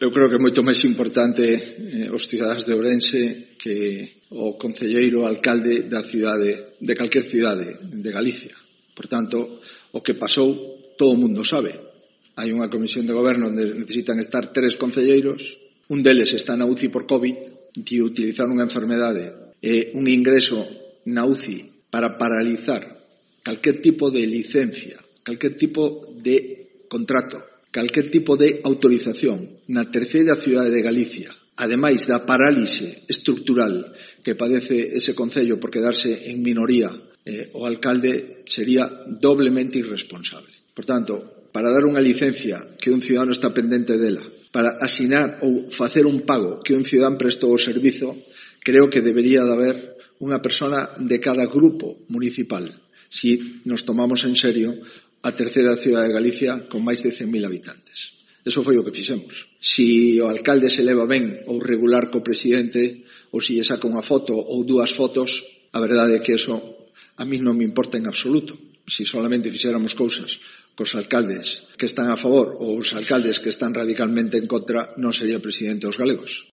Eu creo que é moito máis importante os cidadáns de Ourense que o concelleiro alcalde da cidade, de calquer cidade de Galicia. Por tanto, o que pasou todo o mundo sabe. Hai unha comisión de goberno onde necesitan estar 3 concelleiros, un deles está na UCI por COVID, que utilizar unha enfermedade e un ingreso na UCI para paralizar calquer tipo de licencia, calquer tipo de contrato, calquer tipo de autorización na terceira cidade de Galicia, ademais da parálise estructural que padece ese concello por quedarse en minoría, o alcalde sería doblemente irresponsable. Por tanto, para dar unha licencia que un cidadano está pendente dela, para asinar ou facer un pago que un cidadán prestou o servizo, creo que debería de haber unha persona de cada grupo municipal, si nos tomamos en serio a terceira cidade de Galicia con máis de 100.000 habitantes. Eso foi o que fixemos. Si o alcalde se leva ben ou regular co presidente, ou si lle saca unha foto ou 2 fotos, a verdade é que eso a mí non me importa en absoluto. Si solamente fixéramos cousas cos alcaldes que están a favor ou os alcaldes que están radicalmente en contra, non sería presidente dos galegos.